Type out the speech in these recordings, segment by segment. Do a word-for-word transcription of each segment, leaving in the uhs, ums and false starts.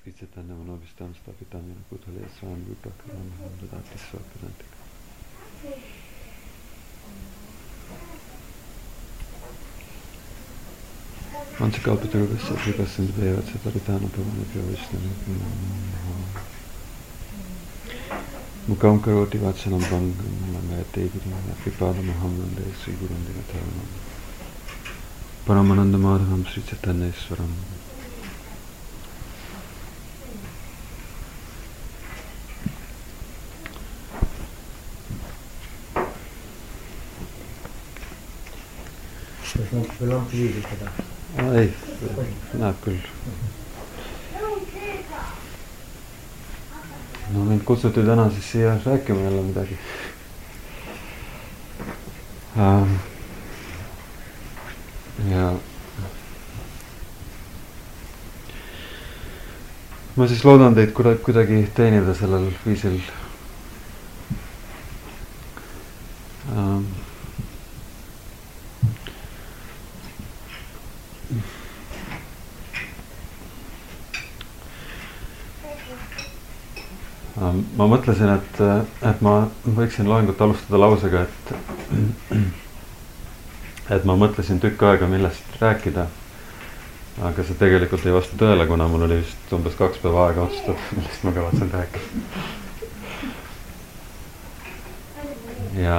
Srichaitanya Manobhistam Sthapitam Yena Bhutale Swayam Rupa Karam Dadati Swapadantika. Vanchakalpatarvasya Kripasindevatsa Paritana Pavanabhyo Vaishnava Mukam Karoti Vatsanam Bangam Langayate Gurunam Kripadamaham Nande Sri Gurun Dinataranam Paramananda Madhavam Sri Chaitanyeswaram. Küll on liigutada. Ei, näeb küll. No mind kutsuti täna siis siia rääkima jälle midagi. Ähm, ja ma siis loodan teid kuidagi teenida sellel viisil. Ähm, ma mõtlesin, et, et ma võiksin loengut alustada lausega, et, et ma mõtlesin tükk aega, millest rääkida, aga see tegelikult ei vasta tõele, kuna mul oli vist umbes kaks päeva aega otsustada, millest ma kavatsen rääkida. Ja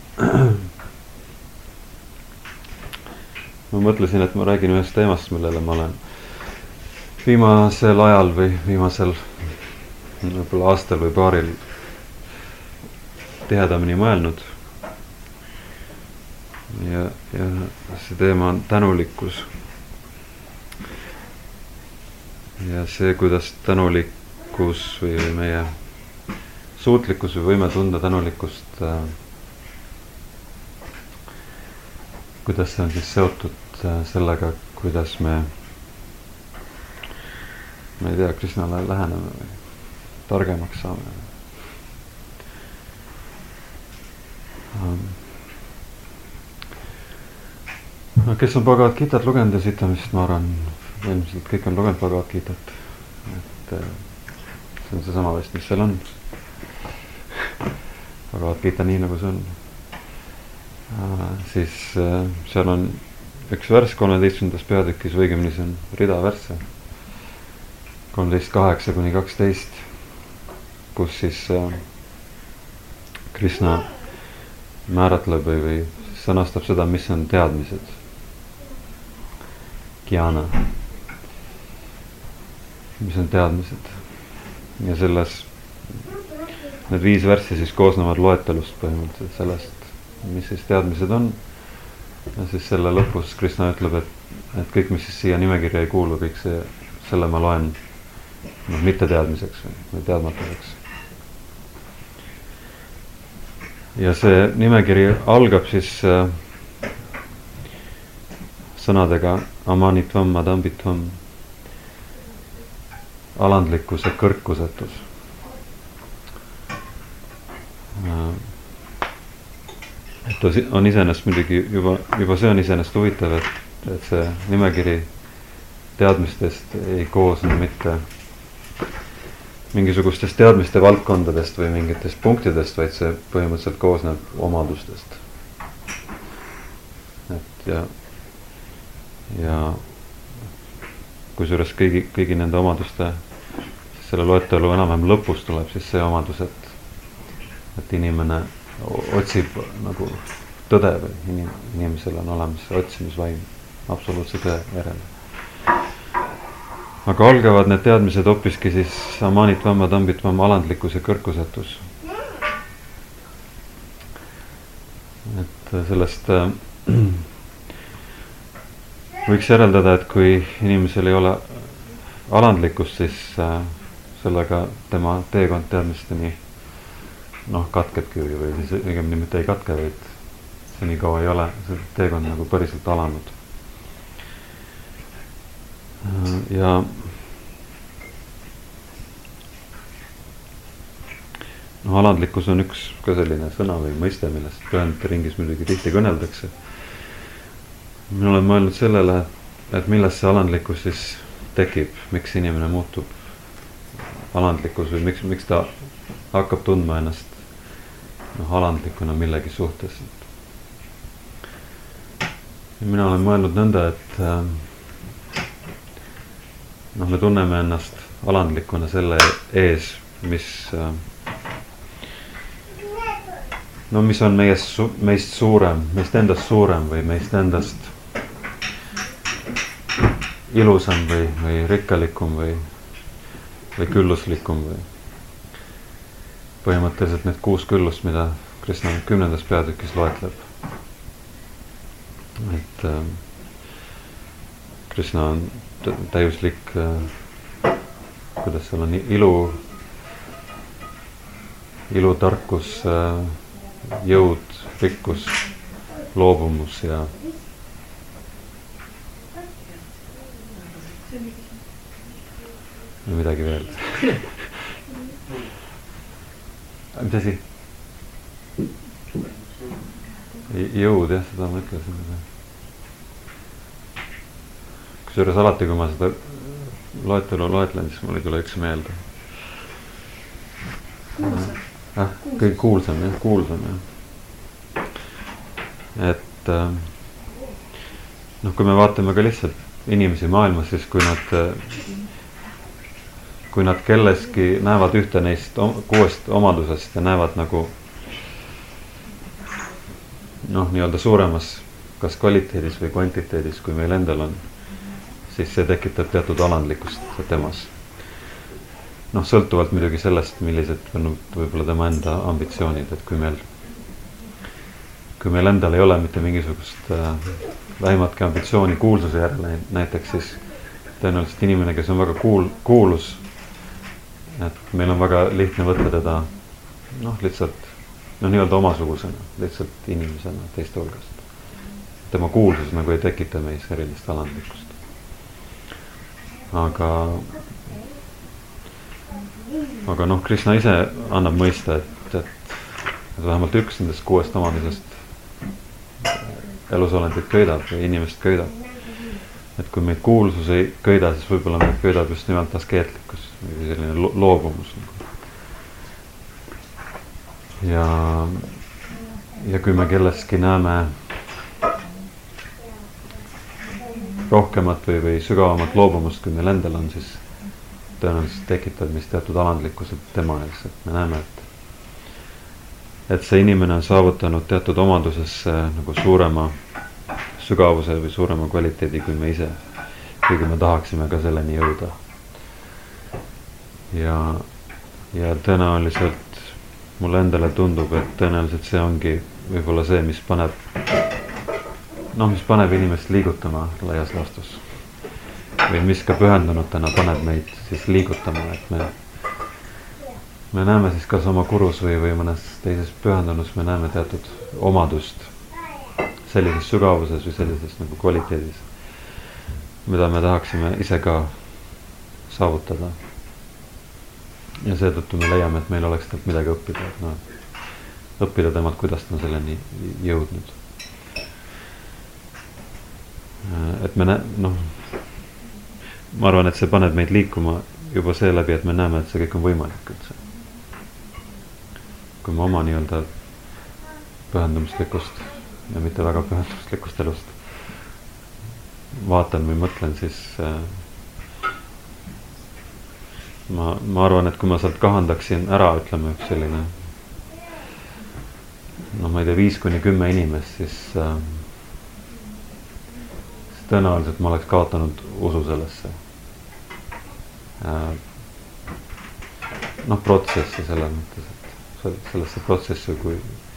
ma mõtlesin, et ma räägin ühest teemast, millele ma olen viimasel ajal või viimasel võib-olla aastal või paaril tihedamini mõelnud. Ja, ja see teema on tänulikkus. Ja see, kuidas tänulikkus või meie suutlikkus või võime tunda tänulikkust, äh, kuidas see on siis seotud äh, sellega, kuidas me, ma ei tea, Krishnale läheneme või targemaks saame. Kes on Bhagavad Gitat lugenud ja sitamist, ma arvan, ilmselt kõik on lugenud Bhagavad Gitat. Et see on see sama vist, mis seal on. Bhagavad Gita nii nagu see on. Siis seal on üks värss kolmeteistkümnendas peatükis, õigemini see on rida värsse. kolmteist kaheksa kuni kaksteist. Kus siis äh, Krishna määratleb või, või sõnastab seda, mis on teadmised. Jnana. Mis on teadmised. Ja selles need viis värssi siis koosnevad loetelust põhimõtteliselt sellest, mis siis teadmised on. Ja siis selle lõpus Krishna ütleb, et, et kõik, mis siis siia nimekirja ei kuulu, kõik see, selle ma loen no, mitte teadmiseks või, või teadmatuseks. Ja see nimekiri algab siis äh, sõnadega amanitvam, madambitvam, alandlikkus ja kõrkusetus. Äh, et on iseenesest muidugi juba, juba see on iseenesest huvitav, et, et see nimekiri teadmistest ei koosne mitte mingisugustest teadmiste valdkondadest või mingitest punktidest, vaid see põhimõtteliselt koosneb omadustest. Et ja, ja kusjuures kõigi, kõigi nende omaduste, selle loetelu enam-vähem lõpus tuleb siis see omadus, et, et inimene otsib nagu tõde või inim, inimesel on olemas otsimisvaim absoluutse tõe järele. Aga algavad need teadmised hoopiski siis amanitvam, madambitvam, alandlikkus ja kõrkusetus. Et sellest äh, võiks järeldada, et kui inimesel ei ole alandlikkust, siis äh, sellega tema teekond teadmisteni noh, katkebki või siis õigemini mitte ei katke, vaid see nii kaua ei ole see teekond nagu päriselt alanud. Ja no, alandlikkus on üks ka selline sõna või mõiste, millest pühendite ringis muidugi tihti kõneldakse. Mina olen mõelnud sellele, et millest see alandlikkus siis tekib, miks inimene muutub alandlikkus või miks, miks ta hakkab tundma ennast noh, alandlikuna millegi suhtes. Ja mina olen mõelnud nõnda, et noh, me tunneme ennast alandlikuna selle ees, mis no mis on meist, meist suurem, meist endast suurem või meist endast ilusam või, või rikkalikum või, või külluslikum või põhimõtteliselt need kuus küllust, mida Krishna kümnendas peatükis loetleb. Et äh, Krishna on täiuslik äh, kuidas seal on ilu ilu, tarkus, äh, jõud, rikkus, loobumus ja ja midagi veel. Mis asi? Jõud, jah, seda ma ütlesin. Kusjuures alati, kui ma seda loetelu loetlen, siis mul ei tule üks meelde. Kuulsam. Ah, kõik kuulsam, jah, kuulsam, jah. Et noh, kui me vaatame ka lihtsalt inimesi maailmas, siis kui nad kui nad kelleski näevad ühte neist kuuest omadusest ja näevad nagu noh, nii-öelda suuremas kas kvaliteedis või kvantiteedis, kui meil endal on, siis see tekitab teatud alandlikkust temas. Noh, sõltuvalt muidugi sellest, millised on võib-olla tema enda ambitsioonid, et kui meil kui meil endal ei ole mitte mingisugust äh, vähimatki ambitsiooni kuulsuse järele näiteks, siis tõenäoliselt inimene, kes on väga kuul, kuulus, et meil on väga lihtne võtta teda noh, lihtsalt noh, nii-öelda omasugusena, lihtsalt inimesena teiste hulgast. Tema kuulsus nagu ei tekita meis erilist alandlikkust. Aga aga noh, Krishna ise annab mõista, et, et, et vähemalt üks nendest kuuest omadusest elusolendit köidab või inimest köidab. Et kui meid kuulsus ei köida, siis võib-olla meid köidab just nimelt askeetlikkus või selline lo- loobumus. Ja, ja kui me kelleski näeme rohkemat või, või sügavamat loobumust, kui meil endal on, siis tõenäoliselt tekitab mis teatud alandlikkused tema ees. Et me näeme, et, et see inimene on saavutanud teatud omadusesse nagu suurema sügavuse või suurema kvaliteedi kui me ise, kuigi me tahaksime ka selleni jõuda. Ja, ja tõenäoliselt mulle endale tundub, et tõenäoliselt see ongi võib-olla see, mis paneb noh, mis paneb inimest liigutama laias laastus. Või mis ka pühendunutena paneb meid siis liigutama, et me me näeme siis kas oma kurus või, või mõnes teises pühendunus, me näeme teatud omadust sellises sügavuses või sellises nagu kvaliteedis, mida me tahaksime ise ka saavutada. Ja seetõttu me leiame, et meil oleks talt midagi õppida, et no, õppida temalt, kuidas ta on selleni jõudnud. Et me nä-, noh, ma arvan, et see paneb meid liikuma juba see läbi, et me näeme, et see kõik on võimalik üldse. Kui ma oma nii-öelda pühendumuslikust ja mitte väga pühendumuslikust elust vaatan või mõtlen, siis äh, ma, ma arvan, et kui ma sealt kahandaksin ära, ütleme üks selline noh, ma ei tea, viis kuni kümme inimest, siis, äh, siis tõenäoliselt ma oleks kaotanud usu sellesse äh, noh, protsessi selles mõttes, et sellesse protsessi, kui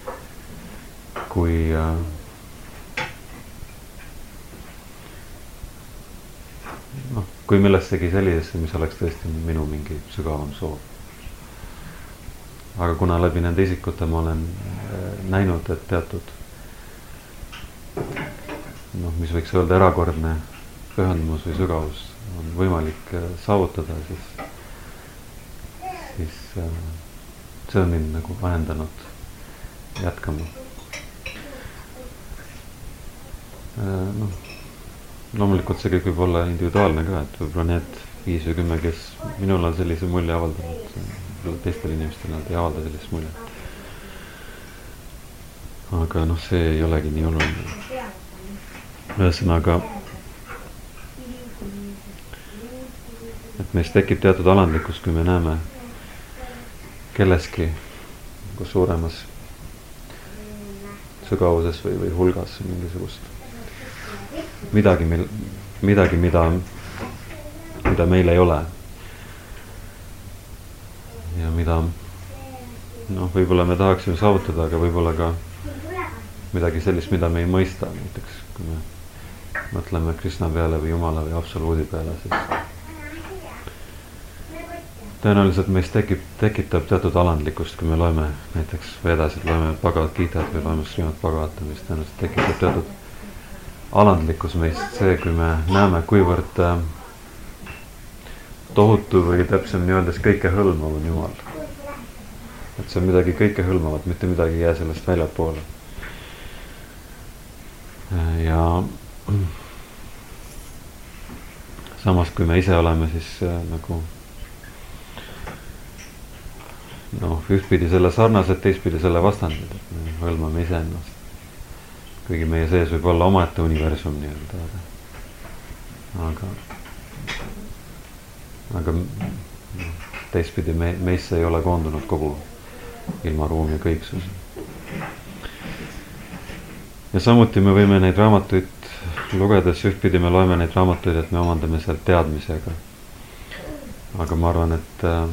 kui äh, noh, kui millessegi sellisesse, mis oleks tõesti minu mingi sügavam soov. Aga kuna läbi nende isikute ma olen äh, näinud, et teatud noh, mis võiks öelda erakordne pühendumus või sügavus on võimalik äh, saavutada, siis siis äh, see on mind nagu ahendanud jätkama. Noh, loomulikult see kõik võib olla individuaalne ka, et võib-olla need viis või kümme, kes minul on sellise mulje avaldanud, teistel inimestel nad ei avalda sellist muljet. Aga noh, see ei olegi nii oluline. Ühesõnaga, et meist tekib teatud alandlikkus, kui me näeme kelleski kus suuremas sügavuses või, või hulgas mingisugust midagi, mil, midagi, mida, mida meil ei ole. Ja mida, noh, võib-olla me tahaksime saavutada, aga võib-olla ka midagi sellist, mida me ei mõista. Näiteks, kui me mõtleme Krishna peale või Jumala või absoluudi peale, siis tõenäoliselt meist tekib, tekitab teatud alandlikkust, kui me loeme näiteks vedasid, loeme Bhagavad Gitat või loeme Srimad Bhagavatam, mis tõenäoliselt tekitab teatud alandlikkus meist see, kui me näeme, kuivõrd äh, tohutu või täpsem nii öeldes kõike hõlmav on Jumal. Et see on midagi kõike hõlmavat, mitte midagi ei jää sellest väljapoole. Ja samas, kui me ise oleme siis äh, nagu noh, ühtpidi selle sarnased, teistpidi selle vastandid, et me hõlmame ise ennast. Kuigi meie sees võib olla omaette universum nii-öelda, aga, aga, aga teistpidi me, meisse ei ole koondunud kogu ilmaruum ja kõiksus. Ja samuti me võime neid raamatuid lugedes, ühtpidi me loeme neid raamatuid, et me omandame sealt teadmisega. Aga ma arvan, et äh,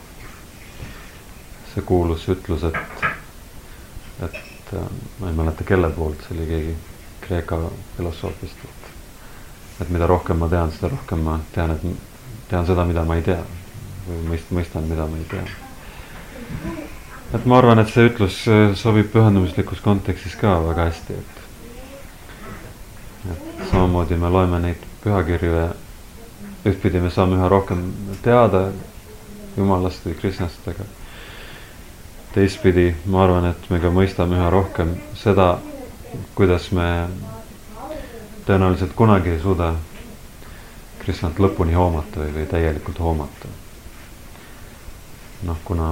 see kuulus ütlus, et, et äh, ma ei mäleta kelle poolt, see oli keegi Kreeka filosoofist, et, et mida rohkem ma tean, seda rohkem ma tean, et tean seda, mida ma ei tea. Või mõist, mõistan, mida ma ei tea. Et ma arvan, et see ütlus sobib pühendumuslikus kontekstis ka väga hästi, et, et samamoodi me loeme neid pühakirju ja ühtpidi me saame üha rohkem teada Jumalast või Krishnast, aga teistpidi ma arvan, et me ka mõistame üha rohkem seda, kuidas me tõenäoliselt kunagi ei suuda Krishnat lõpuni hoomata või, või täielikult hoomata. Noh, kuna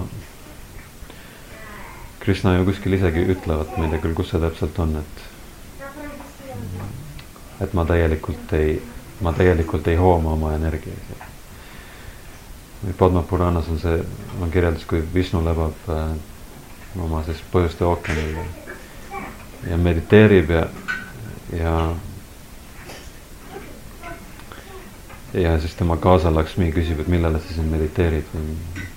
Krishna ju kuskil isegi ütlevad, ma ei tea küll, kus see täpselt on, et et ma täielikult ei, ma täielikult ei hooma oma energiaid. Padma Puranas on see, on kirjeldus, kui Vishnu lebab äh, oma siis põhjuste ookeanil ja, ja mediteerib ja, ja ja siis tema kaasa Lakshmi küsib, et millele sa siin mediteerid või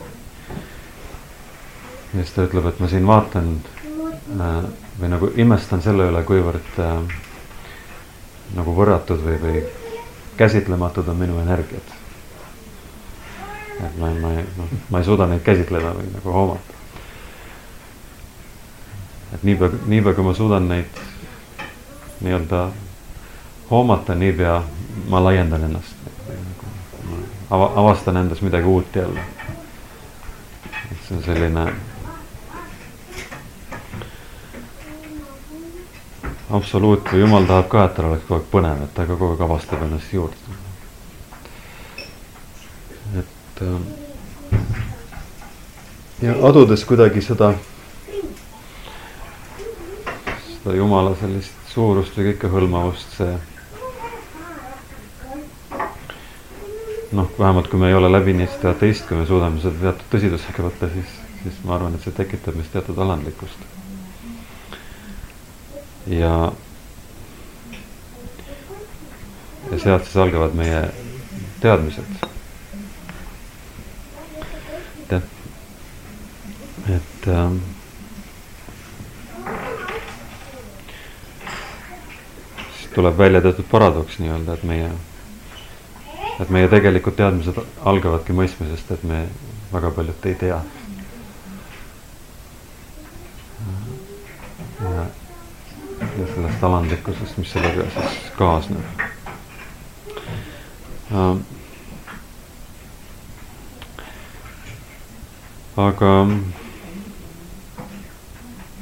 ja siis ta ütleb, et ma siin vaatan äh, või nagu imestan selle üle, kuivõrd äh, nagu võrratud või, või käsitlematud on minu energiat. Et ma, ma, no, ma ei suuda neid käsitleda või nagu hoomata. Et niipea, niipea kui ma suudan neid nii-öelda hoomata, niipea ma laiendan ennast. Ava, avastan endas midagi uut jälle. Et see on selline absoluut või Jumal tahab ka, et tal oleks kogu aeg põnev, et ta ka kogu aeg avastab ennast juurde. Et ja adudes kuidagi seda seda Jumala sellist suurust või kõike hõlmavust, see noh, vähemalt kui me ei ole läbi nii seda ateist, kui me suudame seda teatud tõsidusega võtta, siis, siis ma arvan, et see tekitab meist teatud alandlikkust. Ja, ja sealt siis algavad meie teadmised. Et, et ähm, siis tuleb välja teatud paradoks nii-öelda, et meie et meie tegelikud teadmised algavadki mõistmisest, et me väga paljut ei tea. Ja ja sellest alandlikkusest, mis sellega siis kaasneb. Ähm, aga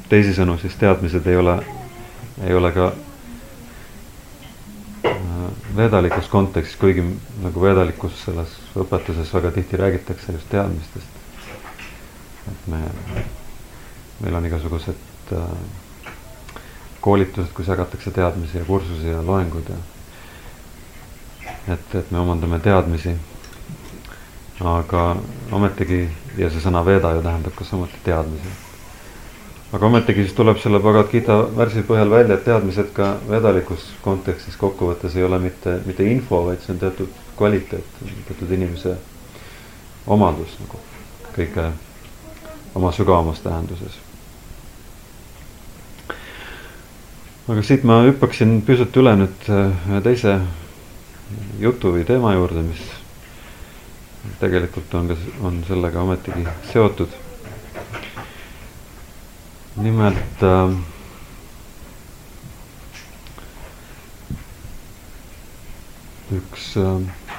teisisõnu siis teadmised ei ole, ei ole ka äh, vedalikus kontekstis, kuigi nagu vedalikus selles õpetuses väga tihti räägitakse just teadmistest. Et me, meil on igasugused äh, koolitused, kus jagatakse teadmisi ja kursusi ja loengud ja et, et me omandame teadmisi, aga ometigi, ja see sõna veda ju tähendab ka samuti teadmisi. Aga ometigi siis tuleb selle Bhagavad Gita värsi põhjal välja, et teadmised ka vedalikus kontekstis kokkuvõttes ei ole mitte, mitte info, vaid see on teatud kvaliteet, teatud inimese omadus nagu kõige oma sügavamas tähenduses. Aga siit ma hüppaksin pisut üle nüüd ühe teise jutu või teema juurde, mis tegelikult on, on sellega ometigi seotud. Nimelt äh, üks äh,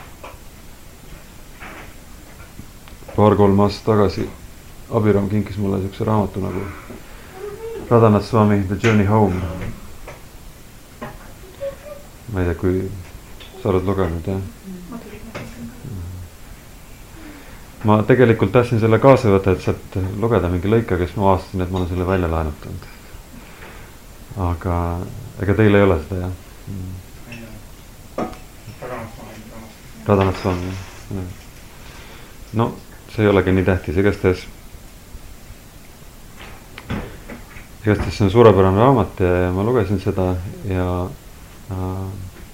paar-kolm aastat tagasi Abiram kinkis mulle niisuguse raamatu nagu Radhanath Swami The Journey Home. Ma ei tea, kui sa oled lugenud, jah? Ma tegelikult tahtsin selle kaasa võtta, et saad lugeda mingi lõika, kes ma avastasin, et ma olen selle välja laenutanud. Aga ega teil ei ole seda, jah? Radhanath Swami, jah. No, see ei olegi nii tähtis, igastahes igastahes see on suurepärane raamat ja ma lugesin seda ja äh,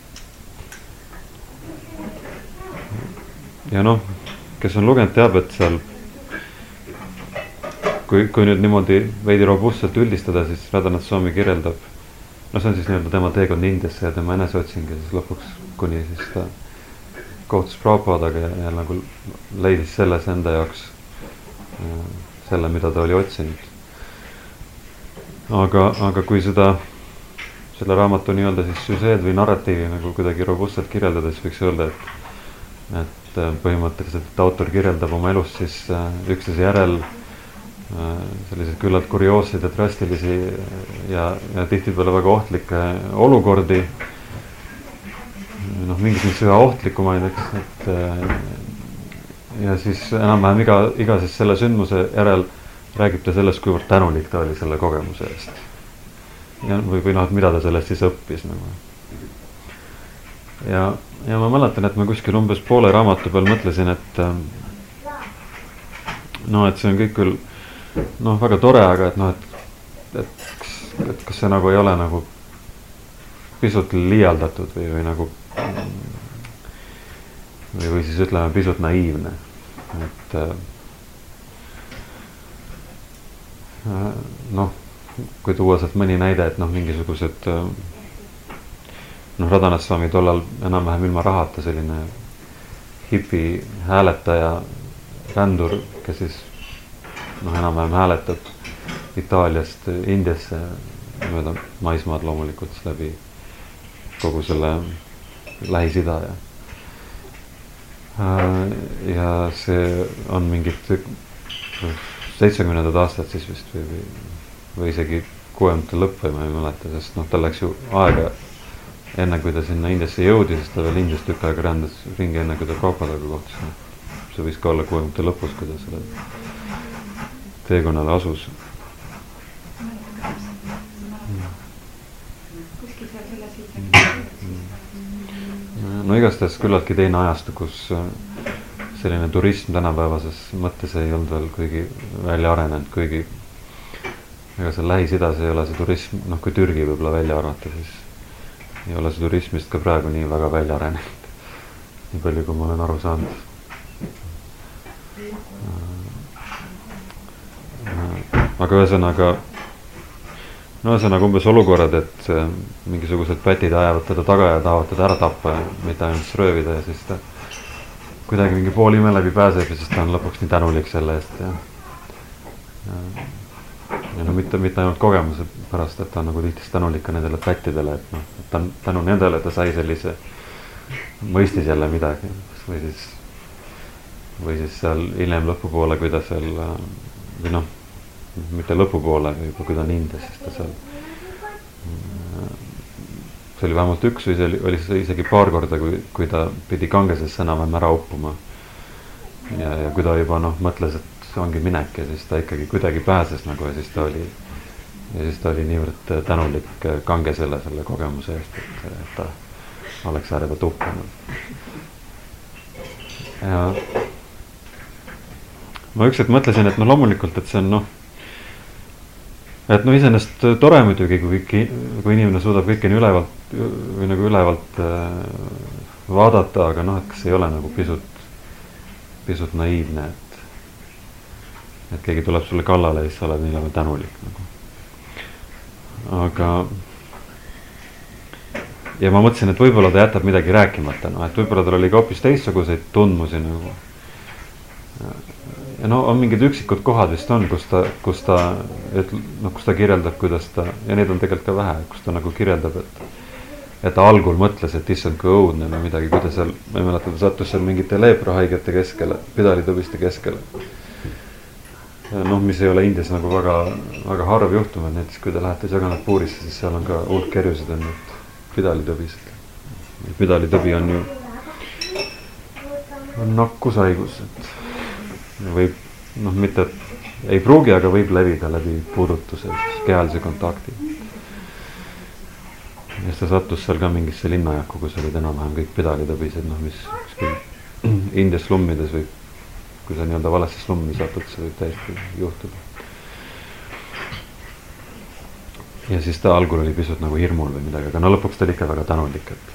ja noh, kes on lugenud, teab, et seal kui, kui nüüd niimoodi veidi robustselt üldistada, siis Radhanath Swami kirjeldab, no see on siis nii-öelda tema teekond Indiasse ja tema eneseotsingi siis lõpuks kuni siis ta kohtus Prabhupadaga ja, ja nagu leidis selles enda jaoks selle, mida ta oli otsinud. Aga, aga kui seda selle raamatu nii-öelda siis süžeed või narratiivi nagu kuidagi robustselt kirjeldada, siis võiks öelda, et et põhimõtteliselt, et autor kirjeldab oma elust siis üksteise järel selliseid küllalt kurioosseid ja drastilisi ja, ja tihtipeale väga ohtlikke olukordi. Noh, mingis mõttes üha ohtlikumaid, eks, et ja siis enam-vähem iga, iga siis selle sündmuse järel räägib ta sellest, kuivõrd tänulik ta oli selle kogemuse eest. Ja, või, või noh, et mida ta sellest siis õppis nagu. Ja, ja ma mäletan, et ma kuskil umbes poole raamatu peal mõtlesin, et no, et see on kõik küll noh, väga tore, aga et noh, et, et, et kas see nagu ei ole nagu pisut liialdatud või, või nagu või, või siis ütleme pisut naiivne, et noh, kui tuua sealt mõni näide, et noh, mingisugused noh, Radhanath Swami tollal enam-vähem ilma rahata selline hipi hääletaja rändur, kes siis noh, enam-vähem hääletab Itaaliast Indiasse mööda maismaad loomulikult läbi kogu selle Lähis-Ida ja ja see on mingid seitsmekümnendad aastad siis vist või, või, või isegi kuuekümnendate lõpp või ma ei mäleta, sest noh, tal läks ju aega enne kui ta sinna Indiasse jõudis, sest ta veel Indiast tükk aega rändas ringi enne kui ta Prabhupadaga kohtus. See võis ka olla kuuekümnendate lõpus, kui ta selle teekonnale asus. No igastahes küllaltki teine ajastu, kus selline turism tänapäevases mõttes ei olnud veel kuigi välja arenenud, kuigi ega seal Lähis-Idas ei ole see turism, noh kui Türgi võib-olla välja arvata, siis ei ole see turismist ka praegu nii väga välja arenenud, nii palju kui ma olen aru saanud. Aga ühesõnaga, no ühesõnaga umbes olukorrad, et mingisugused pätid ajavad teda taga ja tahavad teda ära tappa ja mitte ainult röövida ja siis ta kuidagi mingi pool ime läbi pääseb ja siis ta on lõpuks nii tänulik selle eest ja, ja, ja no mitte, mitte ainult kogemuse pärast, et ta on nagu tihtis tänulik ka nendele pättidele, et noh, et ta tänu nendele ta sai sellise, mõistis jälle midagi või siis, või siis seal hiljem lõpupoole, kui ta seal või noh, mitte lõpupoole, juba kui ta on Indias, siis ta seal see oli vähemalt üks või see oli, oli see isegi paar korda, kui, kui ta pidi Gangesesse enam ära uppuma. Ja, ja kui ta juba noh, mõtles, et see ongi minek ja siis ta ikkagi kuidagi pääses nagu ja siis ta oli, ja siis ta oli niivõrd tänulik Gangesele selle kogemuse eest, et, et ta oleks äärepealt uppunud. Ja ma ükskord mõtlesin, et no loomulikult, et see on noh, et no iseenesest tore muidugi, kui, kui inimene suudab kõike nii ülevalt või nagu ülevalt vaadata, aga noh, et kas ei ole nagu pisut, pisut naiivne, et, et keegi tuleb sulle kallale ja siis sa oled niimoodi tänulik nagu. Aga ja ma mõtlesin, et võib-olla ta jätab midagi rääkimata, no, et võib-olla tal oli ka hoopis teistsuguseid tundmusi nagu. Ja no on mingid üksikud kohad vist on, kus ta, kus ta, et, no, kus ta kirjeldab, kuidas ta, ja neid on tegelikult ka vähe, kus ta nagu kirjeldab, et, et ta algul mõtles, et issand kui õudne või midagi, kui ta seal, ma ei mäleta, ta sattus seal mingite leeprahaigete keskele, pidalitõbiste keskele. Noh, mis ei ole Indias nagu väga, väga harv juhtum, et näiteks kui te lähete Jagannath-Purisse, siis seal on ka hulk kerjusid on nüüd pidalitõbised. Pidalitõbi on ju on nakkushaigus, et võib, noh, mitte, ei pruugi, aga võib levida läbi puudutuse, kehalise kontakti. Ja siis ta sattus seal ka mingisse linnajakku, kus olid enam-vähem kõik pidalitõbised, noh, mis Indias slummides võib, kui sa nii-öelda valesse slummi satud, see võib täiesti juhtuda. Ja siis ta algul oli pisut nagu hirmul või midagi, aga no lõpuks ta oli ikka väga tänulik, et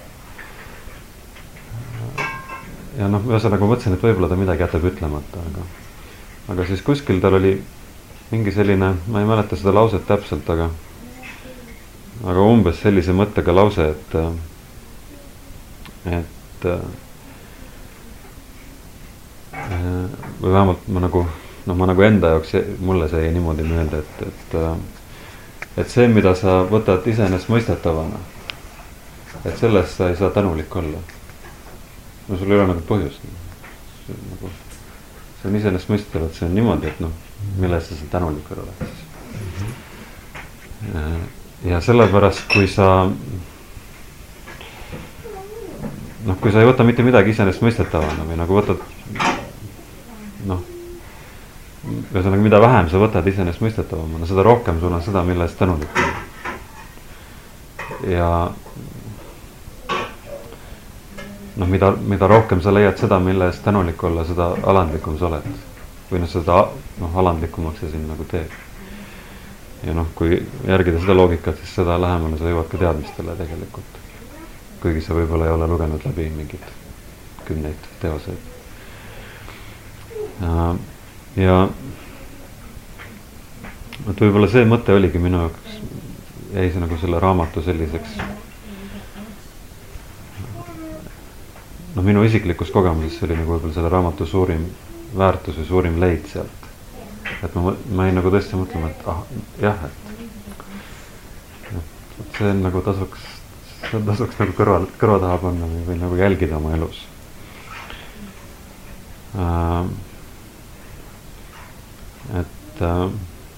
ja noh, ühesõnaga mõtlesin, et võib-olla ta midagi jätab ütlemata, aga, aga siis kuskil tal oli mingi selline, ma ei mäleta seda lauset täpselt, aga, aga umbes sellise mõttega lause, et, et või vähemalt ma nagu, noh, ma nagu enda jaoks, mulle see jäi niimoodi meelde, et, et, et see, mida sa võtad iseenesest mõistetavana, et sellest sa ei saa tänulik olla. No sul ei ole nagu põhjust. See on, nagu, see on iseenesest mõistetav, et see on niimoodi, et noh, milles sa tänulik oled. Mm-hmm. Ja sellepärast, kui sa noh, kui sa ei võta mitte midagi iseenesest mõistetavana või nagu võtad noh, ühesõnaga, mida vähem sa võtad iseenesest mõistetavana, seda rohkem sul on seda, mille eest tänulik on. Ja noh, mida, mida rohkem sa leiad seda, mille eest tänulik olla, seda alandlikum sa oled. Või noh, seda noh, alandlikumaks see sind nagu teeb. Ja noh, kui järgida seda loogikat, siis seda lähemale sa jõuad ka teadmistele tegelikult. Kuigi sa võib-olla ei ole lugenud läbi mingid kümneid teoseid. Ja et võib-olla see mõte oligi minu jaoks, jäi see nagu selle raamatu selliseks noh, minu isiklikus kogemuses oli nagu võib-olla selle raamatu suurim väärtus või suurim leid sealt. Et ma, ma ei nagu tõesti mõtlema, et ah, jah, et, et see on nagu tasuks, see tasuks nagu kõrva, kõrva taha panna või, või nagu jälgida oma elus. Äh, et äh,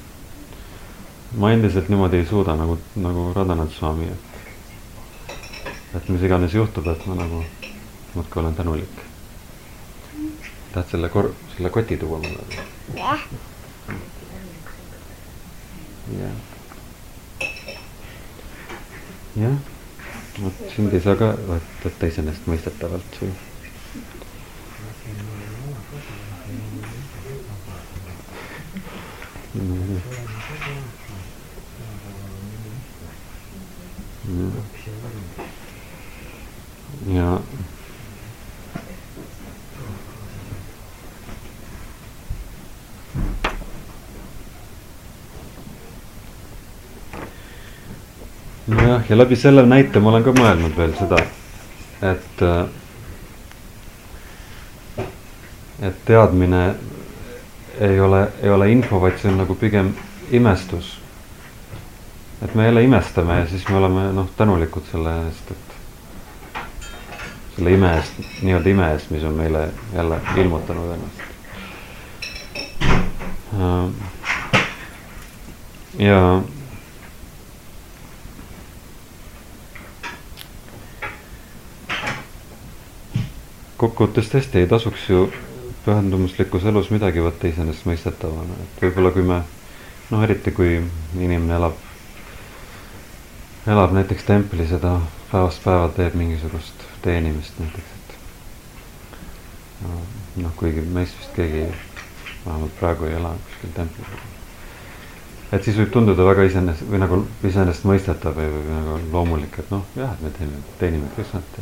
ma endiselt niimoodi ei suuda nagu, nagu Radhanath Swami, et, et mis iganes juhtub, et ma nagu muudki olen tänulik. Tahad selle, kor- selle koti tuua mulle? Jah. Jah. Jah. Vot sind ei saa ka võtta iseenesest mõistetavalt või? Ja nojah, ja läbi selle näite ma olen ka mõelnud veel seda, et et teadmine ei ole, ei ole info, vaid see on nagu pigem imestus. Et me jälle imestame ja siis me oleme noh, tänulikud selle eest, et selle ime eest, nii-öelda ime eest, mis on meile jälle ilmutanud ennast. Ja kokkuvõttes tõesti ei tasuks ju pühendumuslikus elus midagi võtta iseenesest mõistetavana, et võib-olla kui me, noh eriti kui inimene elab, elab näiteks templis ja ta päevast päeva teeb mingisugust teenimist näiteks, et noh, kuigi meist vist keegi vähemalt praegu ei ela kuskil templis. Et siis võib tunduda väga iseenesest, või nagu iseenesest mõistetav või, või nagu loomulik, et noh, jah, et me teeme, teenime Krisnat.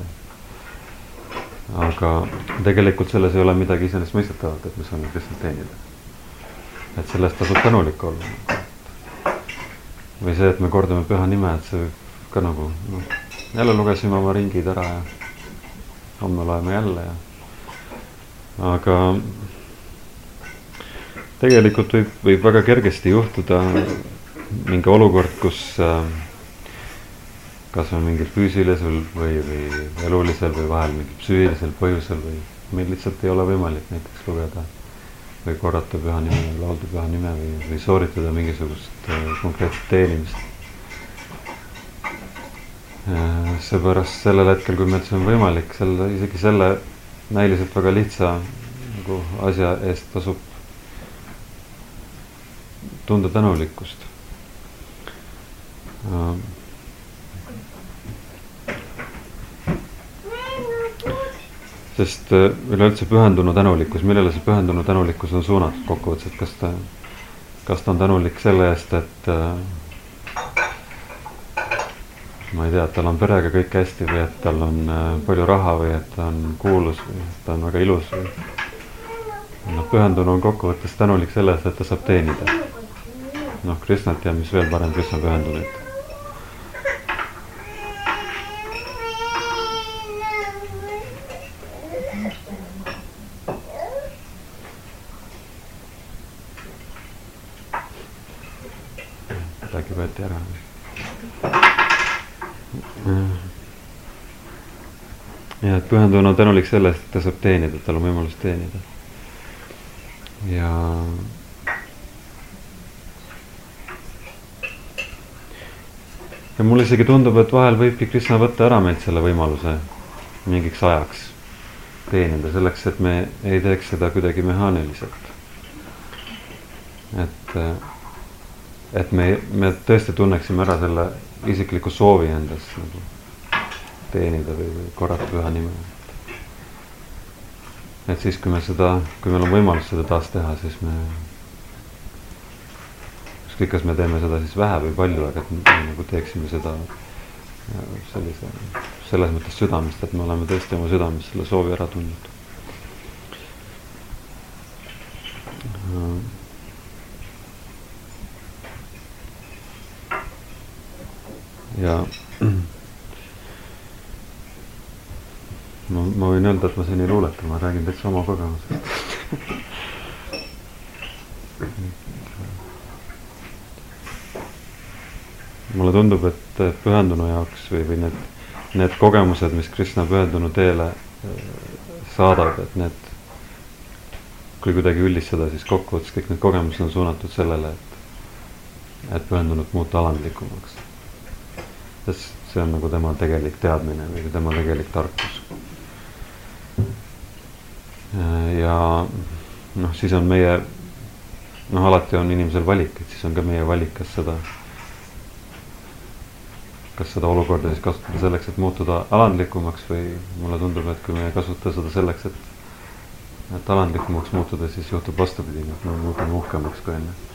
Aga tegelikult selles ei ole midagi iseenesest mõistetavat, et me saame Krisnat teenida. Et sellest tasub tänulik olla. Või see, et me kordame püha nime, et see võib ka nagu, noh, jälle lugesime oma ringid ära ja homme loeme jälle ja aga tegelikult võib, võib väga kergesti juhtuda mingi olukord, kus äh, kas on mingil füüsilisel või, või elulisel või vahel mingil psüühilisel põhjusel või meil lihtsalt ei ole võimalik näiteks lugeda või korrata püha nime või laulda püha nime või, või sooritada mingisugust äh, konkreetset teenimist. Äh, seepärast sellel hetkel, kui meil see on võimalik, selle, isegi selle näiliselt väga lihtsa nagu asja eest tasub tunda tänulikkust. Sest üleüldse pühendunu tänulikkus, millele see pühendunu tänulikkus on suunatud kokkuvõttes, et kas ta, kas ta on tänulik selle eest, et ma ei tea, et tal on perega kõik hästi või et tal on palju raha või et ta on kuulus või et ta on väga ilus või noh, pühendunu on kokkuvõttes tänulik selle eest, et ta saab teenida. Noh, Krisnat ja mis veel parem Krishna pühendunit. Midagi võeti ära. Ja et pühendunu on tänulik selle eest, et ta saab teenida, tal on võimalus teenida. Ja Ja mulle isegi tundub, et vahel võibki Krishna võtta ära meilt selle võimaluse mingiks ajaks teenida, selleks, et me ei teeks seda kuidagi mehaaniliselt. Et, et me, me tõesti tunneksime ära selle isikliku soovi endas nagu teenida või, või korrata püha nime. Et siis, kui me seda, kui meil on võimalus seda taas teha, siis me kõik, kas me teeme seda siis vähe või palju, aga et me nagu teeksime seda sellise, selles mõttes südamest, et me oleme tõesti oma südamest selle soovi ära tundnud. Ja ma, ma võin öelda, et ma siin ei luuleta, ma räägin täitsa oma kogemusest. Mulle tundub, et pühendunu jaoks või, või need, need kogemused, mis Krishna pühendunu teele saadab, et need, kui kuidagi üldistada, siis kokkuvõttes kõik need kogemused on suunatud sellele, et, et pühendunut muuta alandlikumaks. Sest see on nagu tema tegelik teadmine või tema tegelik tarkus. Ja noh, siis on meie, noh alati on inimesel valik, et siis on ka meie valik, kas seda kas seda olukorda siis kasutada selleks, et muutuda alandlikumaks või mulle tundub, et kui me ei kasuta seda selleks, et, et alandlikumaks muutuda, siis juhtub vastupidi, et me muutume uhkemaks kui enne.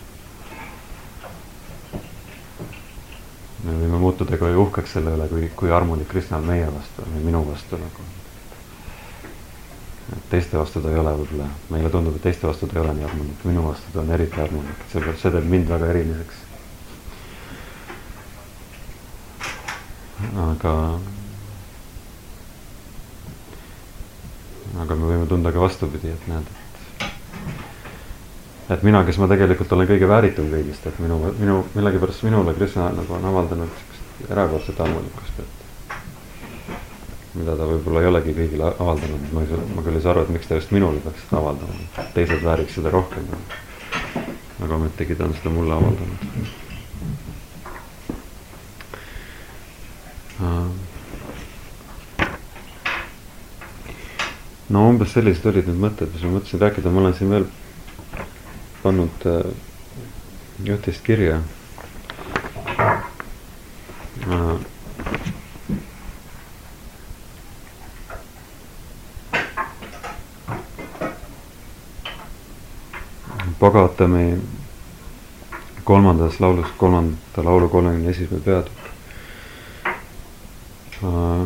Me võime muutuda kui uhkeks selle üle, kui, kui armulik Krishna on meie vastu või minu vastu. Nagu. Teiste vastu ta ei ole võib-olla. Meile tundub, et teiste vastu ta ei ole nii armulik. Minu vastu ta on eriti armulik. See, see teeb mind väga eriliseks. Aga, aga me võime tunda ka vastupidi, et näed, et, et mina, kes ma tegelikult olen kõige vääritum kõigist, et minu, minu, millegipärast minule Krishna nagu on avaldanud erakordset armulikkust, et mida ta võib-olla ei olegi kõigile avaldanud. Ma, ma küll ei saa aru, et miks ta just minule peaks avaldama, teised vääriks seda rohkem, aga ometigi ta on seda mulle avaldanud. no umbes sellised olid need mõtted, mis ma mõtlesin rääkida, ma olen siin veel pannud äh, üht-teist kirja. Äh, Pagatami kolmandas laulus, kolmanda laulu kolmekümne esimene peatükk. Uh,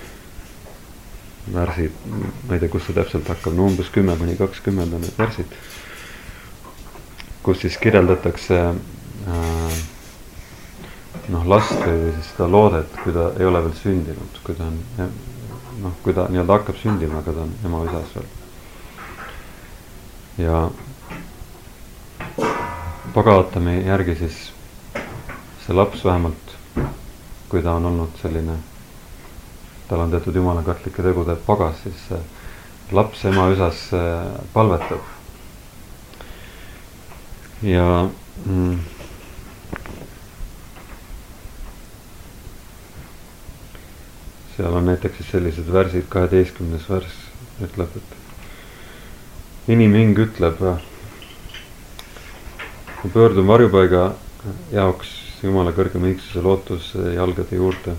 värsid, ma ei tea, kus see täpselt hakkab, no umbes kümme kuni kakskümmend on need värsid, kus siis kirjeldatakse uh, noh, last või siis seda loodet, kui ta ei ole veel sündinud, kui ta on, noh, kui ta nii-öelda hakkab sündima, aga ta on ema üsas veel. Ja Pagatami järgi siis see laps vähemalt, kui ta on olnud selline, tal on tehtud jumala kahtlike tegude pagas, siis see laps ema üsas palvetab. Ja mm, seal on näiteks siis sellised värsid, kaheteistkümnes värs ütleb, et inimhing ütleb, ma pöördun varjupaiga jaoks Jumala kõrgema õigsuse lootuse jalgade juurde,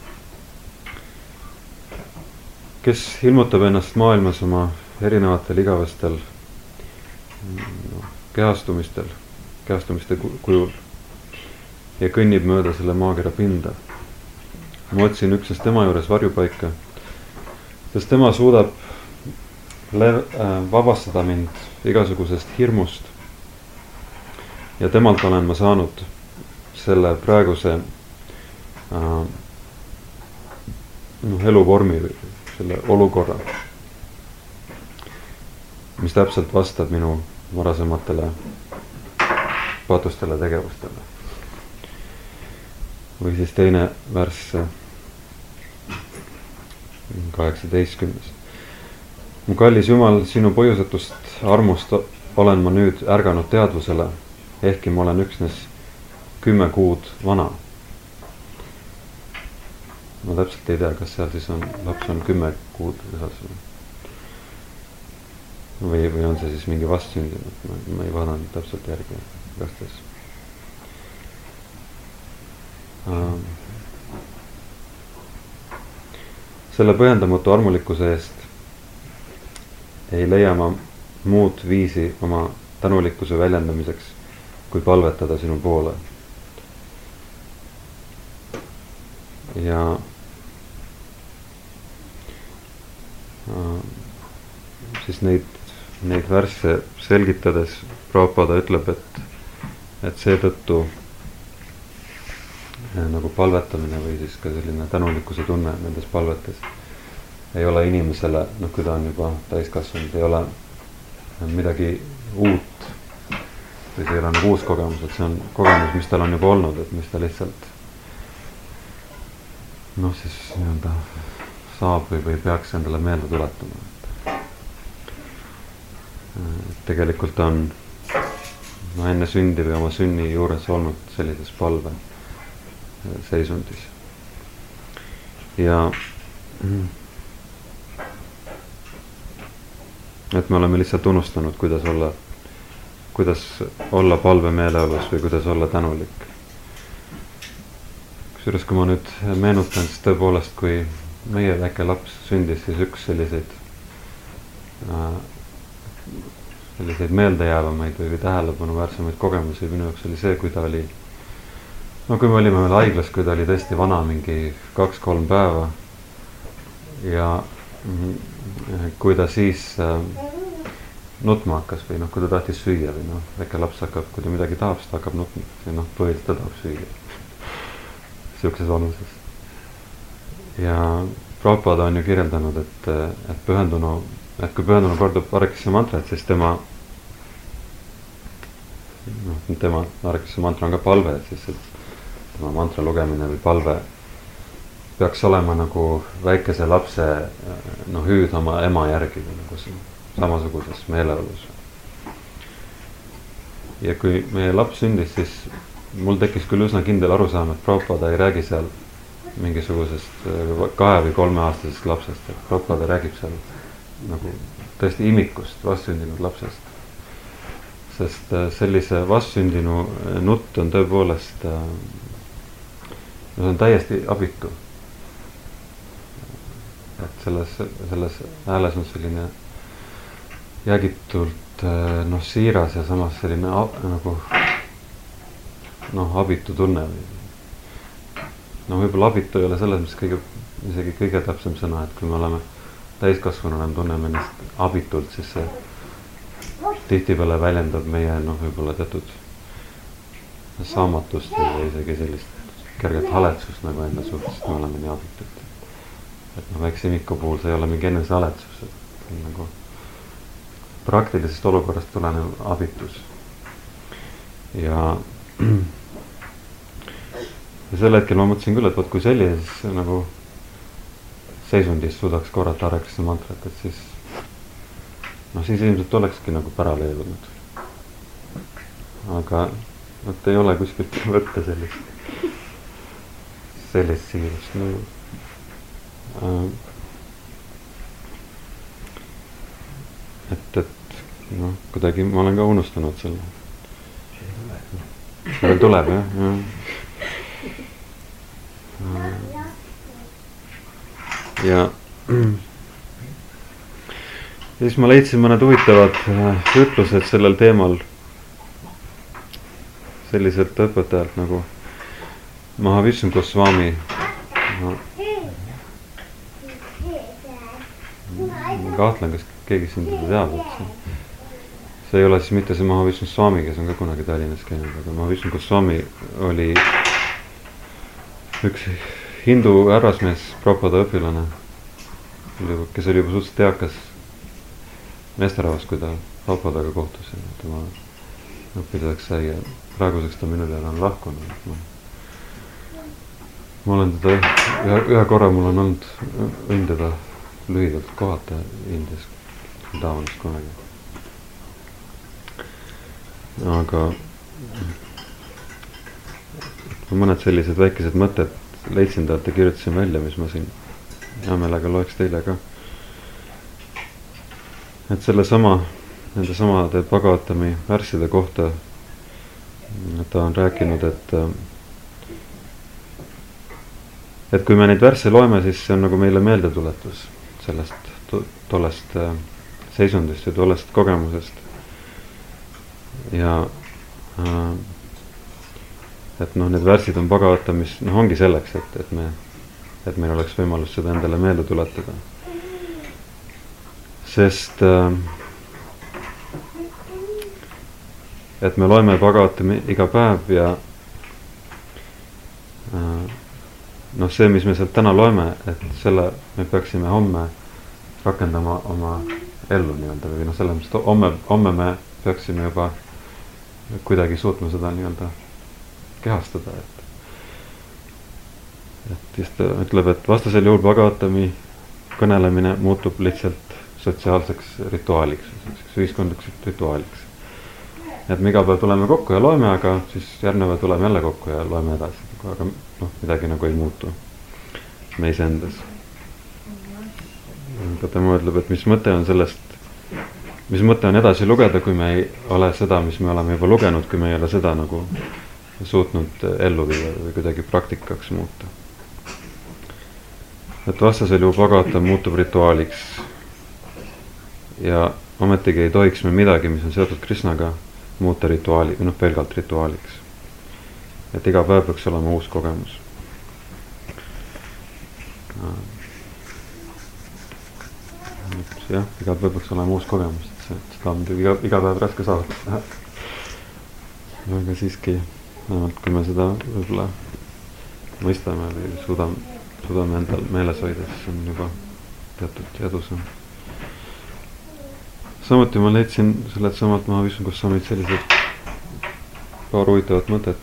kes ilmutab ennast maailmas oma erinevatel igavestel no, kehastumistel, kehastumiste kujul ja kõnnib mööda selle maakera pinda. Ma otsin üksnes tema juures varjupaika, sest tema suudab lev-, äh, vabastada mind igasugusest hirmust. Ja temalt olen ma saanud selle praeguse äh, no, eluvormi, selle olukorra, mis täpselt vastab minu varasematele patustele tegevustele. Või siis teine värss, kaheksateistkümnes. Mu kallis Jumal, sinu põhjusetust armust olen ma nüüd ärganud teadvusele, ehkki ma olen üksnes kümme kuud vana. Ma täpselt ei tea, kas seal siis on, laps on kümme kuud või, või on see siis mingi vastsündinud, ma, ma ei vaadanud täpselt järgi, kastes. Uh, selle põhjendamatu armulikkuse eest ei leia ma muud viisi oma tänulikkuse väljendamiseks, kui palvetada sinu poole. Ja uh, siis neid, neid värsse selgitades Prabhupada ütleb, et, et seetõttu eh, nagu palvetamine või siis ka selline tänulikkuse tunne nendes palvetes ei ole inimesele, noh kui ta on juba täiskasvanud, ei ole midagi uut või see ei ole nagu uus kogemus, et see on kogemus, mis tal on juba olnud, et mis ta lihtsalt noh siis nii-öelda saab või, või peaks endale meelde tuletama. Et tegelikult on no, enne sündi või oma sünni juures olnud sellises palve seisundis. Ja et me oleme lihtsalt unustanud, kuidas olla kuidas olla palve meeleolus või kuidas olla tänulik. Kusjuures, kui ma nüüd meenutan, siis tõepoolest, kui meie väike laps sündis, siis üks selliseid äh, selliseid meeldejäävamaid või tähelepanuväärsemaid kogemusi minu jaoks oli see, kui ta oli no kui me olime veel haiglas, kui ta oli tõesti vana mingi kaks-kolm päeva ja kui ta siis äh, nutma hakkas või noh, kui ta tahtis süüa või noh, väike laps hakkab, kui ta midagi tahab, siis ta hakkab nutma või noh, põhiliselt ta tahab süüa siukses vanuses. Ja Prabhupada on ju kirjeldanud, et, et pühendunu, et kui pühendunu kordub Harekisse mantrat, siis tema noh, tema Harekisse mantra on ka palve, siis et tema mantra lugemine või palve peaks olema nagu väikese lapse noh, hüüd oma ema järgi nagu siin samasuguses meeleolus. Ja kui meie laps sündis, siis mul tekkis küll üsna kindel arusaam, et Prabhupada ei räägi seal mingisugusest kahe või kolme aastasest lapsest, et Prabhupada räägib seal nagu tõesti imikust vastsündinud lapsest. Sest sellise vastsündinu nutt on tõepoolest, see on täiesti abitu. Et selles, selles hääles on selline jäägitult noh, siiras ja samas selline nagu noh, abitu tunne. No võib-olla abitu ei ole selles, mis kõige, isegi kõige täpsem sõna, et kui me oleme täiskasvanuna, tunneme ennast abitult, siis see tihtipeale väljendab meie noh, võib-olla teatud saamatust või isegi sellist kerget haletsust nagu enda suhtes, et me oleme nii abitud. Et noh, väikse imiku puhul see ei ole mingi enese haletsus, et nagu praktilisest olukorrast tulenev abitus. Ja, ja sel hetkel ma mõtlesin küll, et võt kui sellises nagu seisundis suudaks korrata Harekrišna mantrat, et siis noh, siis ilmselt olekski nagu pärale jõudnud. Aga et ei ole kuskilt võtta sellist sellist siirust nagu äh, et, et noh, kuidagi ma olen ka unustanud selle. See veel tuleb, jah, jah. Ja ja siis ma leidsin mõned huvitavad ütlused sellel teemal selliselt õpetajalt nagu Mahavishnu Goswami. No, ma kahtlen, kas keegi siin seda teab, et see, see ei ole siis mitte see Mahavishnu Swami, kes on ka kunagi Tallinnas käinud, aga Mahavishnu Goswami oli üks hindu härrasmees, Prabhupada õpilane, kes oli juba suhteliselt teakas meesterahvas, kui ta Prabhupadaga kohtus ja tema õppimiseks sai ja praeguseks ta minu teada on lahkunud. Ma, ma olen teda ühe, ühe korra mul on olnud õnn teda lühidalt kohata Indias, Taavanist kunagi. Aga mõned sellised väikesed mõtted leidsin ta, et kirjutasin välja, mis ma siin hea meelega loeks teile ka. Et selle sama, nende samade Bhagavatami värsside kohta ta on rääkinud, et et kui me neid värsse loeme, siis see on nagu meile meeldetuletus sellest to, tollest seisundist ja tollest kogemusest. Ja äh, et noh, need värsid on Bhagavatamis, noh ongi selleks, et, et me, et meil oleks võimalus seda endale meelde tuletada. Sest äh, et me loeme Bhagavatami iga päev ja äh, noh, see, mis me sealt täna loeme, et selle me peaksime homme rakendama oma ellu nii-öelda või noh, selle, mis homme, homme me peaksime juba kuidagi suutma seda nii-öelda kehastada, et et just ta ütleb, et vastasel juhul Bhagavatami kõnelemine muutub lihtsalt sotsiaalseks rituaaliks, ühiskondlikuks rituaaliks. Et me iga päev tuleme kokku ja loeme, aga siis järgneva tuleme jälle kokku ja loeme edasi, aga noh, midagi nagu ei muutu me iseendas. Aga tema ütleb, et mis mõte on sellest, mis mõte on edasi lugeda, kui me ei ole seda, mis me oleme juba lugenud, kui me ei ole seda nagu suutnud ellu viia või kuidagi praktikaks muuta. Et vastasel juhul Bhagavatam muutub rituaaliks ja ometigi ei tohiks me midagi, mis on seotud Krishnaga, muuta rituaali, või noh, pelgalt rituaaliks. Et iga päev peaks olema uus kogemus. Jah, iga päev peaks olema uus kogemus, et seda on iga, iga päev raske saavutada. Aga siiski, vähemalt kui me seda võib-olla mõistame või suudame, suudame endal meeles hoida, siis on juba teatud edusam. Samuti ma leidsin sellelt samalt Mahavishnu Goswamit sellised paar huvitavat mõtet.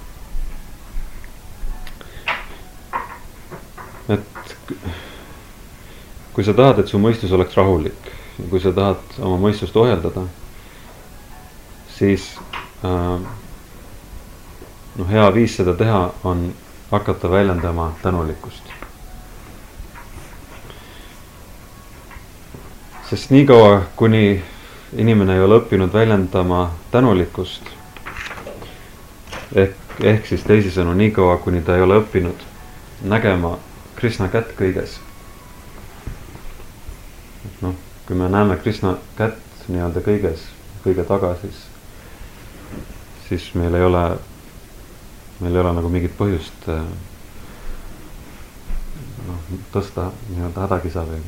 Et kui sa tahad, et su mõistus oleks rahulik, kui sa tahad oma mõistust ohjeldada, siis äh, no, hea viis seda teha on hakata väljendama tänulikkust. sest niikaua, kuni inimene ei ole õppinud väljendama tänulikkust, ehk, ehk siis teisisõnu niikaua, kuni ta ei ole õppinud nägema Krishna kätt kõiges. noh, kui me näeme Krishna kätt nii-öelda kõiges, kõige taga, siis, siis meil ei ole, meil ei ole nagu mingit põhjust noh, tõsta nii-öelda hädakisa või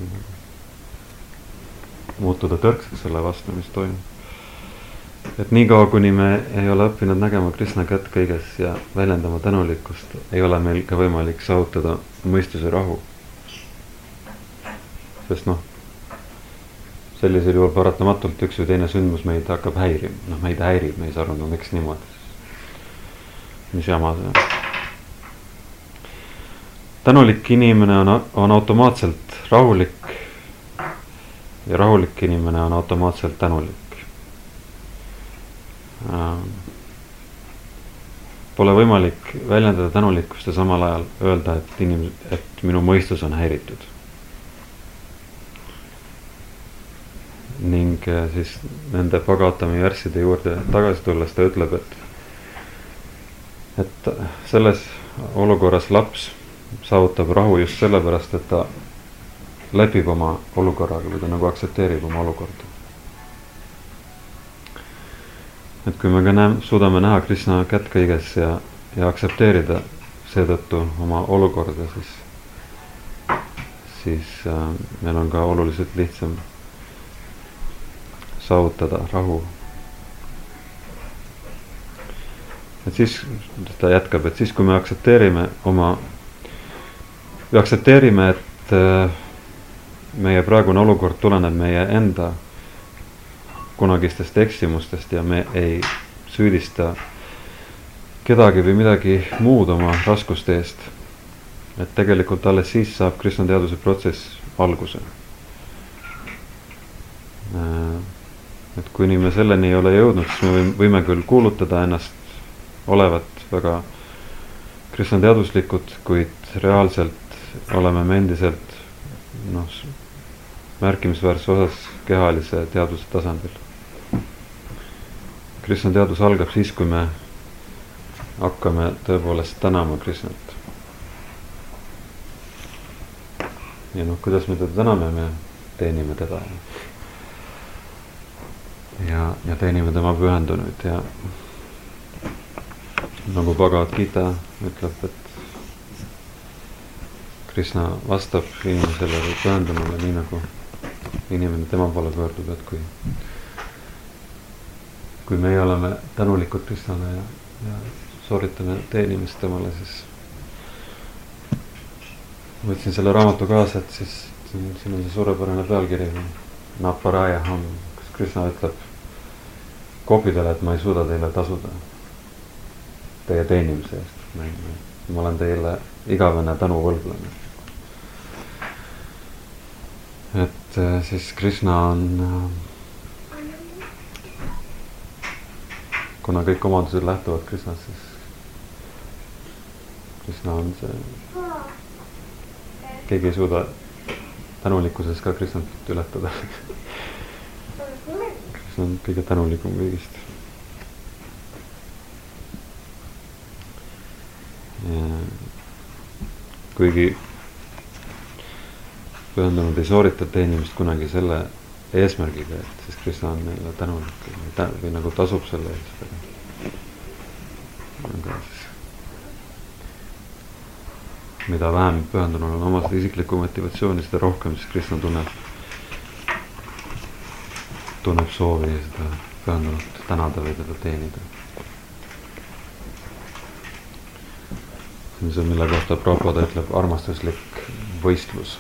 muutuda tõrksaks selle vastu, mis toimub. Et niikaua, kuni me ei ole õppinud nägema Krishna kätt kõiges ja väljendama tänulikkust, ei ole meil ka võimalik saavutada mõistuse rahu. Sest noh, sellisel juhul paratamatult üks või teine sündmus meid hakkab häirima. Noh, meid häirib, me ei saa aru, no miks niimoodi. Mis jama see on? Tänulik inimene on, on automaatselt rahulik ja rahulik inimene on automaatselt tänulik. Pole võimalik väljendada tänulikkust ja samal ajal öelda, et, inim, et minu mõistus on häiritud. Ning siis nende Bhagavatami verside juurde tagasi tulles ta ütleb, et, et selles olukorras laps saavutab rahu just sellepärast, et ta lepib oma olukorraga või ta nagu aktsepteerib oma olukorda. Et kui me ka näe, suudame näha Krishna kätt kõiges ja, ja aktsepteerida seetõttu oma olukorda, siis, siis äh, meil on ka oluliselt lihtsam saavutada rahu. Et siis ta jätkab, et siis kui me aktsepteerime oma, või aktsepteerime, et äh, meie praegune olukord tuleneb meie enda kunagistest eksimustest ja me ei süüdista kedagi või midagi muud oma raskuste eest. Et tegelikult alles siis saab Krishna teaduse protsess alguse. Et kuni me selleni ei ole jõudnud, siis me võime küll kuulutada ennast olevat väga Krishna teaduslikud, kuid reaalselt oleme me endiselt noh, märkimisväärses osas kehalise teaduse tasandil. Krishna teadus algab siis, kui me hakkame tõepoolest tänama Krishnat. Ja noh, kuidas me teda täname, me teenime teda. Ja, ja teenime tema pühendunud ja nagu Bhagavad Gita ütleb, et Krishna vastab inimesele või pühendunule nii nagu inimene tema poole pöördub, et kui kui meie oleme tänulikud Krishnale ja, ja sooritame teenimist temale, siis võtsin selle raamatu kaasa, et siis siin on see suurepärane pealkiri Naparayaham, kus Krishna ütleb kopidele, et ma ei suuda teile tasuda teie teenimise eest. Ma, ma olen teile igavene tänuvõlglane. Et siis Krishna on, kuna kõik omadused lähtuvad Krishnast, siis Krishna on see, keegi ei suuda tänulikkuses ka Krishnat ületada. Krishna on kõige tänulikum kõigist. Kuigi pühendunud ei soorita teenimist kunagi selle eesmärgiga, et siis Krishna on tänulik või, või nagu tasub selle eest. Aga siis, mida vähem pühendunul on oma isiklikku motivatsiooni, seda rohkem siis Krishna tunneb, tunneb soovi seda pühendunut tänada või teda teenida. See on, mille kohta Prabhupada ütleb armastuslik võistlus.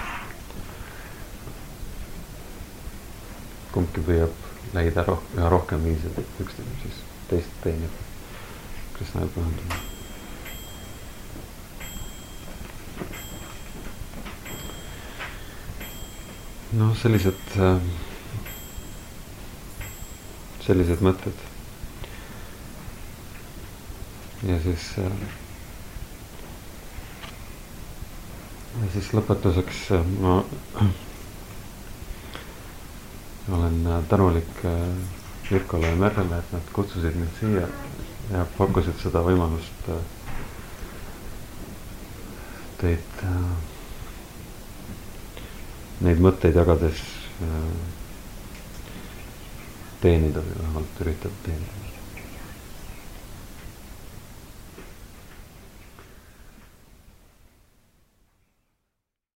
Kumbki püüab leida roh üha rohkem viisi, et üks siis teist teenib Krishna ja pühenduma. No sellised, sellised mõtted. Ja siis ja siis lõpetuseks ma olen tänulik Virkole ja Merrele, et nad kutsusid mind siia ja pakkusid seda võimalust teid neid mõtteid jagades teenida või vähemalt üritada teenida.